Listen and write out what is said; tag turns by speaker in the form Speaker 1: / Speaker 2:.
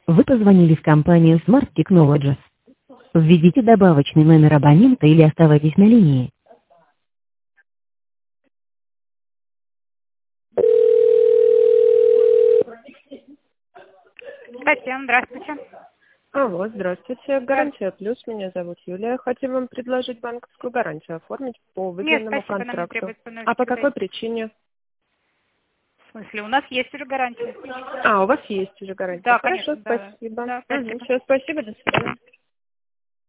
Speaker 1: Вы позвонили в компанию Smart Technologies. Введите добавочный номер абонента или оставайтесь на линии.
Speaker 2: Татьяна, здравствуйте.
Speaker 3: Алло, здравствуйте. Гарантия Плюс. Меня зовут Юлия. Хотим вам предложить банковскую гарантию оформить по
Speaker 2: Нет,
Speaker 3: выделенному
Speaker 2: спасибо, нам не
Speaker 3: контракту.
Speaker 2: требуется номер
Speaker 3: А по какой
Speaker 2: телефона.
Speaker 3: причине?
Speaker 2: В смысле, у нас есть уже гарантия.
Speaker 3: А, у вас есть уже гарантия.
Speaker 2: Да,
Speaker 3: Хорошо,
Speaker 2: конечно, да.
Speaker 3: спасибо.
Speaker 2: Да, спасибо.
Speaker 3: Все, спасибо, до свидания.